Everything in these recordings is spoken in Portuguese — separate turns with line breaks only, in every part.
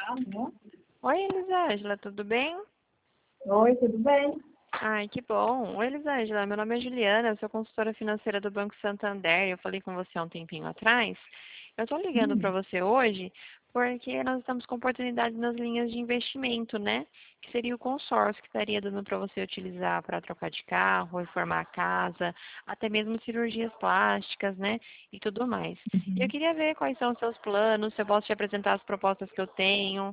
né?
Oi, Elisângela, tudo bem?
Oi, tudo bem?
Ai, que bom. Oi, Elisângela, meu nome é Juliana, eu sou consultora financeira do Banco Santander. Eu falei com você há um tempinho atrás. Eu estou ligando para
Hum,
você hoje porque nós estamos com oportunidade nas linhas de investimento, né? Que seria o consórcio que estaria dando para você utilizar para trocar de carro, reformar a casa, até mesmo cirurgias plásticas, né? E tudo mais. E eu
uhum.
queria ver quais são os seus planos, se eu posso te apresentar as propostas que eu tenho.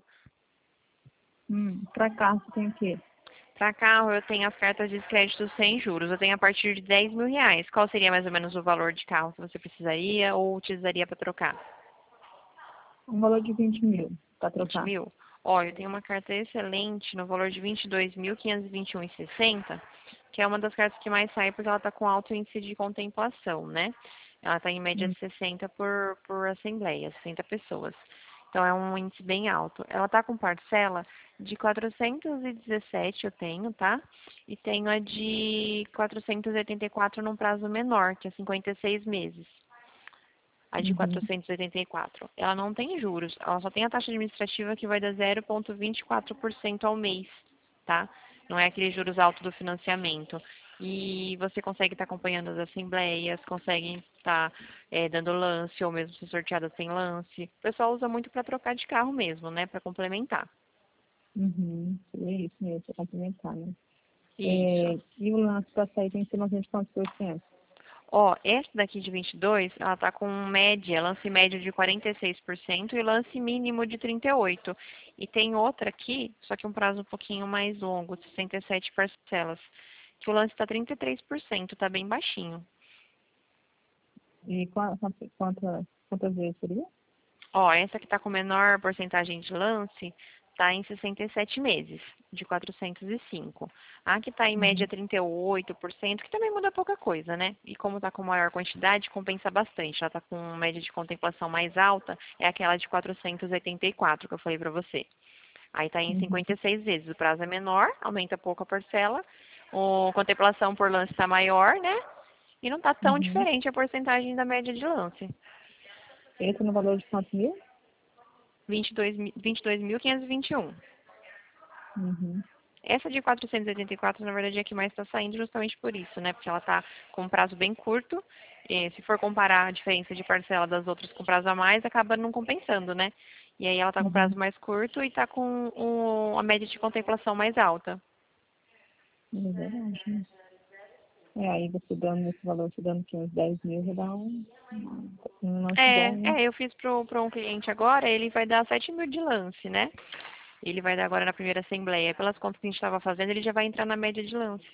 Pra cá você tem o quê?
Para carro, eu tenho as cartas de crédito sem juros. Eu tenho a partir de R$ 10.000. Qual seria mais ou menos o valor de carro que você precisaria ou utilizaria para trocar?
Um valor de 20 mil para
20
trocar.
mil? Olha, eu tenho uma carta excelente no valor de 22.521,60, que é uma das cartas que mais sai porque ela está com alto índice de contemplação, né? Ela está em média
Hum,
de 60 por assembleia, 60 pessoas. Então é um índice bem alto. Ela está com parcela de 417, eu tenho, tá? E tenho a de 484 num prazo menor, que é 56 meses. A de
uhum,
484. Ela não tem juros, ela só tem a taxa administrativa que vai dar 0,24% ao mês, tá? Não é aquele juros alto do financiamento. E você consegue estar acompanhando as assembleias, consegue estar dando lance, ou mesmo ser sorteada sem lance. O pessoal usa muito para trocar de carro mesmo, né? Para complementar.
uhum. É isso mesmo, para complementar, né?
Isso.
E o lance para sair tem que ser mais ou menos quantos por cento?
Ó, essa daqui de 22, ela tá com média, lance médio de 46% e lance mínimo de 38%. E tem outra aqui, só que um prazo um pouquinho mais longo, 67 parcelas, que o lance tá 33%, tá bem baixinho.
E quantas vezes seria?
Ó, essa que tá com menor porcentagem de lance tá em 67 meses, de 405. A que tá em média
Uhum,
38%, que também muda pouca coisa, né? E como tá com maior quantidade, compensa bastante. Ela tá com média de contemplação mais alta, é aquela de 484 que eu falei pra você. Aí tá em
uhum,
56 vezes. O prazo é menor, aumenta pouco a parcela. A contemplação por lance tá maior, né? E não tá tão
uhum.
diferente a porcentagem da média de lance.
Esse no valor de quantos mil?
22.521.
Uhum,
Essa de 484, na verdade, é a que mais está saindo justamente por isso, né? Porque ela está com um prazo bem curto. E se for comparar a diferença de parcela das outras com prazo a mais, acaba não compensando, né? E aí ela está com
uhum.
prazo mais curto e está com a média de contemplação mais alta.
É verdade, né? Aí você dando esse valor, você dando aqui uns 10 mil, já dá um lance bom, né?
Eu fiz para um cliente agora, ele vai dar 7 mil de lance, né? Ele vai dar agora na primeira assembleia. Pelas contas que a gente estava fazendo, ele já vai entrar na média de lance.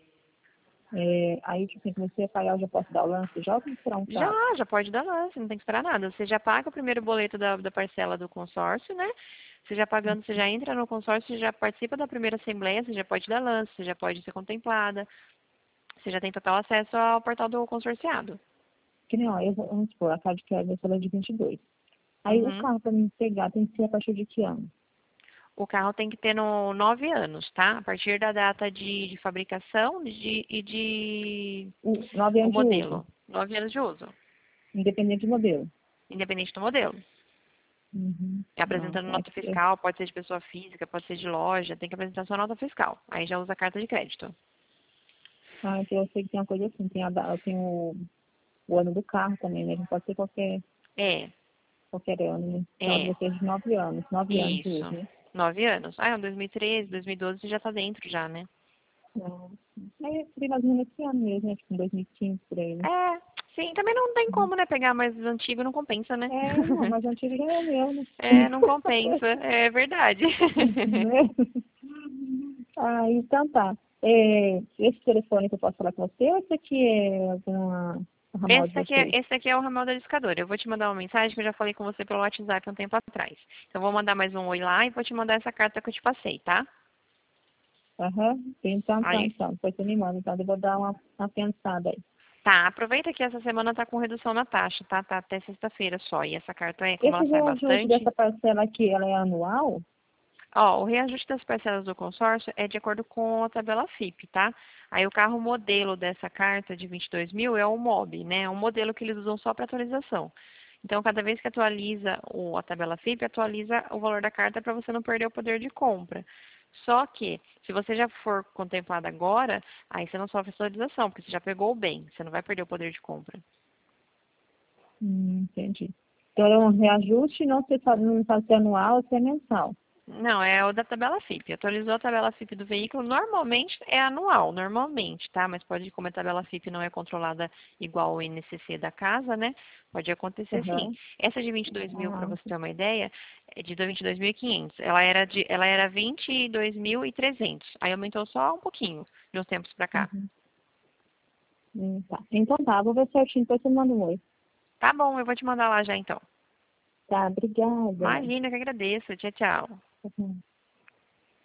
Aí, tipo assim, comecei a pagar, eu já posso dar o lance já ou tem que esperar um
Já,
prazo?
já pode dar lance, não tem que esperar nada. Você já paga o primeiro boleto da parcela do consórcio, né? Você já pagando, você já entra no consórcio, você já participa da primeira assembleia, você já pode dar lance, você já pode ser contemplada, você já tem total acesso ao portal do consorciado.
Que nem, ó, vamos supor, a carta de crédito é de 22. Aí o
Uhum.
carro para mim pegar tem que ser a partir de que ano?
O carro tem que ter no 9 anos, tá? A partir da data de fabricação e de
O 9
o
anos de uso,
modelo. 9 anos de uso,
independente do modelo.
independente do modelo.
Uhum. Não,
Apresentando nota fiscal, pode ser de pessoa física, pode ser de loja, tem que apresentar sua nota fiscal. Aí já usa a carta de crédito.
então eu sei que tem uma coisa assim, tem o ano do carro também, né? Não pode ser
É,
qualquer ano, né? Então
é,
deve ser de 9 anos de
isso.
uso, né?
9 anos. Ah, em 2013, 2012 você já tá dentro já, né?
Não. Aí seria mais ou menos esse ano mesmo, né? Tipo, em 2015, por aí, né?
É, sim, também não tem
Uhum.
como, né? Pegar mais antigo não compensa, né?
Não, mas antigo já é o meu, né?
É, não compensa, é verdade.
Né? Então tá. Esse telefone que eu posso falar com você, ou esse aqui é alguma ramal de vocês?
Esse aqui é o ramal da discadora. Eu vou te mandar uma mensagem que eu já falei com você pelo WhatsApp um tempo atrás. Então, eu vou mandar mais um oi lá e vou te mandar essa carta que eu te passei, tá?
Aham. Então, tá,
Aí,
então. Depois você me manda, então eu vou dar uma pensada aí.
tá, aproveita que essa semana tá com redução na taxa, tá? Tá até sexta-feira só. E essa carta aí, como
Esse
ela sai
reajuste
bastante.
dessa parcela aqui, ela é anual?
Ó, o reajuste das parcelas do consórcio é de acordo com a tabela FIP, tá? Aí o carro modelo dessa carta de 22 mil é o MOB, né? É um modelo que eles usam só para atualização. Então, cada vez que atualiza a tabela FIP, atualiza o valor da carta para você não perder o poder de compra. Só que, se você já for contemplado agora, aí você não sofre atualização, porque você já pegou o bem, você não vai perder o poder de compra.
Entendi. Então, é um reajuste, não se faz, não faz ser anual, se é mensal.
Não, é o da tabela FIP. Atualizou a tabela FIP do veículo, normalmente é anual, normalmente, tá? Mas pode, como a tabela FIP não é controlada igual o INCC da casa, né? Pode acontecer sim.
Uhum.
Essa de 22 mil, para
Ah,
você ter uma ideia, é de 22.500. Ela era 22.300. Aí aumentou só um pouquinho de uns tempos para cá.
uhum. Tá. Então tá, vou ver certinho, depois você manda um oi.
Tá bom, eu vou te mandar lá já então.
Tá, obrigada.
Imagina, que agradeço. Tchau, tchau.
Uhum.